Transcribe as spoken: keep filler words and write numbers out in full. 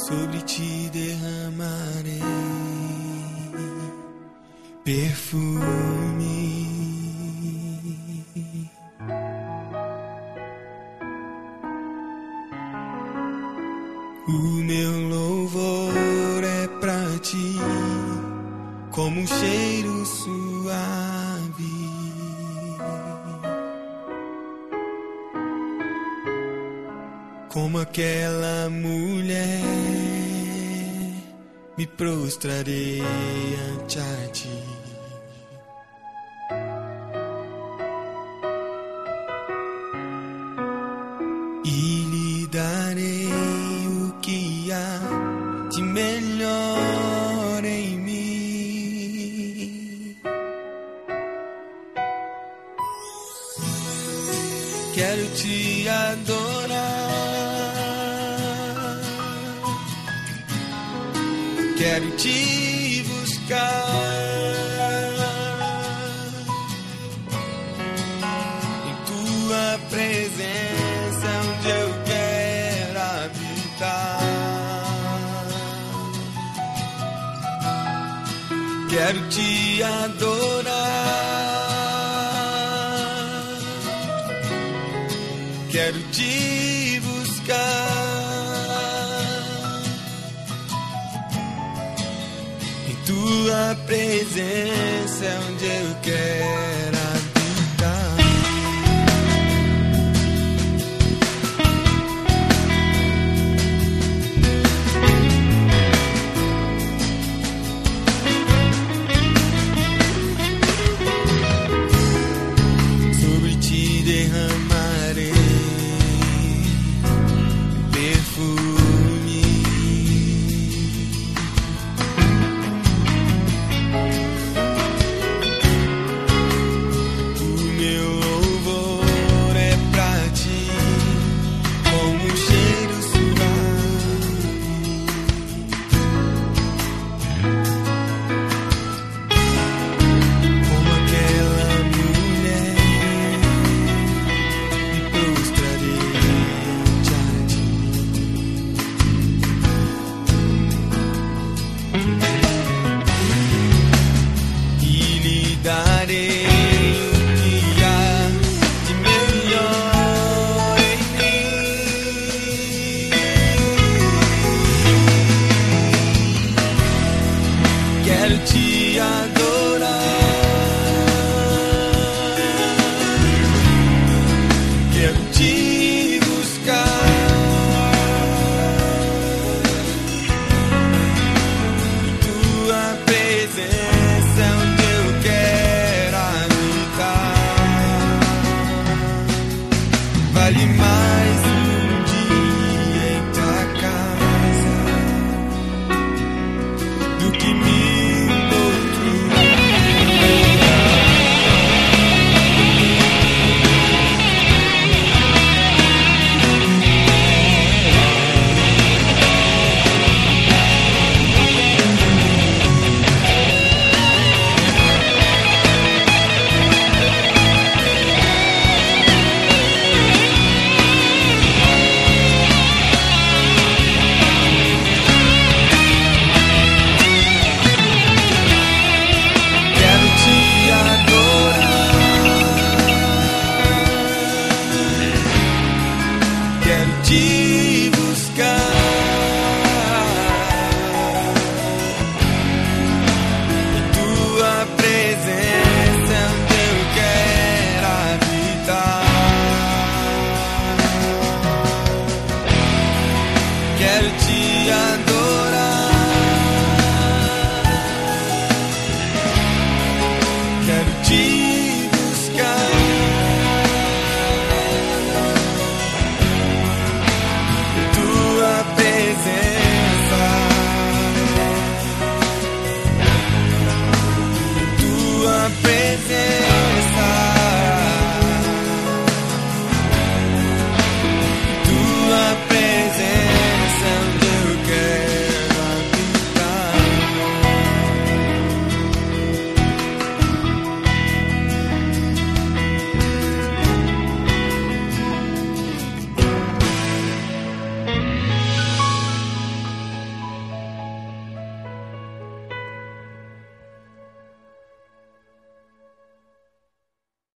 sobre ti derramarei perfume. O meu louvor é pra ti, como um cheiro suave. Como aquela mulher, me prostrarei ante a ti. E lhe darei o que há de melhor em mim. Quero te adorar, quero te buscar em tua presença, onde eu quero habitar. Quero te adorar, quero te buscar tua presença é onde eu quero